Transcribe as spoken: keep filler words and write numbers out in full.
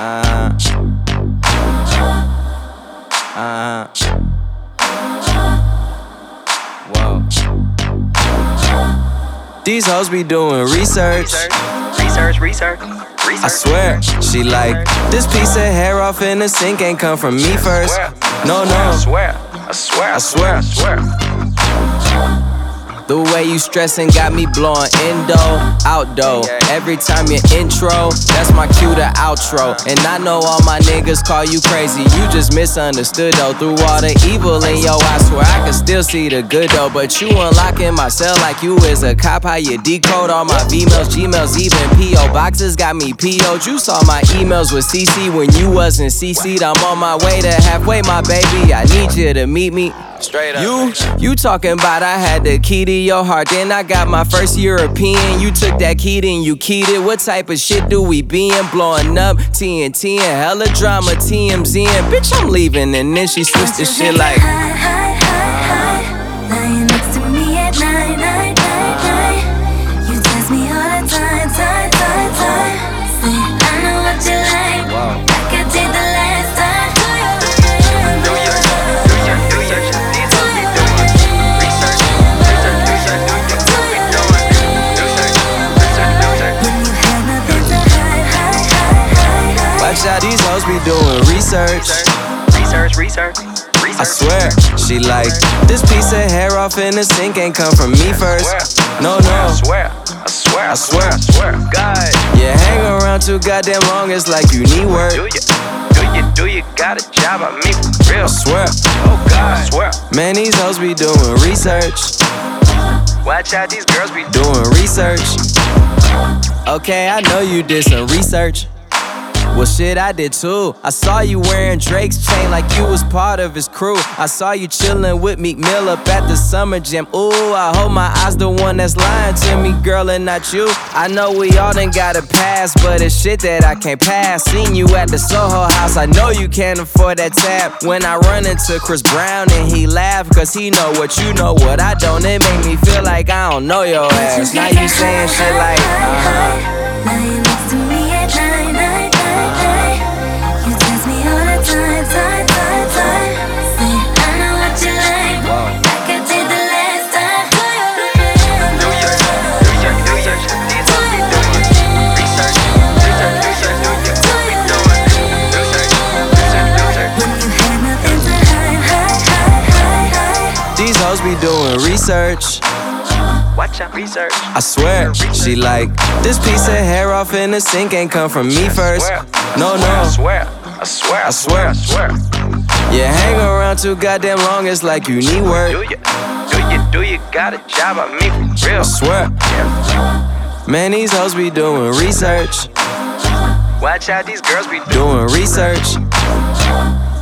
Uh, uh, whoa. These hoes be doing research. Research, research, research. I swear, she like, this piece of hair off in the sink ain't come from me first. No, no. I swear, I swear, I swear, I swear. The way you stressin' got me blowing endo, outdo. Every time you intro, that's my cue to outro. And I know all my niggas call you crazy, you just misunderstood though. Through all the evil in your eyes, swear I can still see the good though. But you unlocking my cell like you is a cop. How you decode all my V-mails, Gmails, even P O boxes got me P O'd. You saw my emails with C C when you wasn't C C'd. I'm on my way to halfway, my baby. I need you to meet me. Straight up. You, you talking about I had the key to your heart, then I got my first European. You took that key, then you keyed it. What type of shit do we be in? Blowing up T N T and hella drama, T M Z and bitch, I'm leaving. And then she switched the shit like Hi, hi, hi, hi. Lying next to me at night, night, night, night. You text me all the time, time, time, time. Say, I know what you like. wow. Like I did the last time. Do your, do your, do your, do your. Watch out, these hoes be doing research. Research, research, research. I swear, she like, this piece of hair off in the sink ain't come from me first. No, no. I swear, I swear, I swear, I swear. God. You hang around too goddamn long, it's like you need work. Do you, do you, do you got a job on me for real? I swear, Oh God, I swear. man, these hoes be doing research. Watch out, these girls be Doing research. Okay, I know you did some research. Well, shit, I did too. I saw you wearing Drake's chain like you was part of his crew. I saw you chillin' with Meek Mill up at the summer jam. Ooh, I hope my eyes the one that's lying to me, girl, and not you. I know we all done got a pass, but it's shit that I can't pass. Seen you at the Soho House, I know you can't afford that tab. When I run into Chris Brown and he laugh, cause he know what you know, what I don't. It make me feel like I don't know your ass. Now you saying shit like, uh-huh. Lying next to me at night, night, night, night. You text me all the time, time, time, time. Say, I know what you like. Like I did the last time. do your, do your, do your. These hoes be doing research. Research, research, do your. Be doing research, research, research. When you had nothing to hide, hide, hide, hide, hide. These hoes be doing research. Watch out, research. I swear, she like, this piece of hair off in the sink ain't come from me first. No, I no. swear, I swear, I swear, I swear. You hang around too goddamn long, it's like you need Do work. you, do you, do you got a job on me for real? I swear, man, these hoes be doing research. Watch out, these girls be Doing research.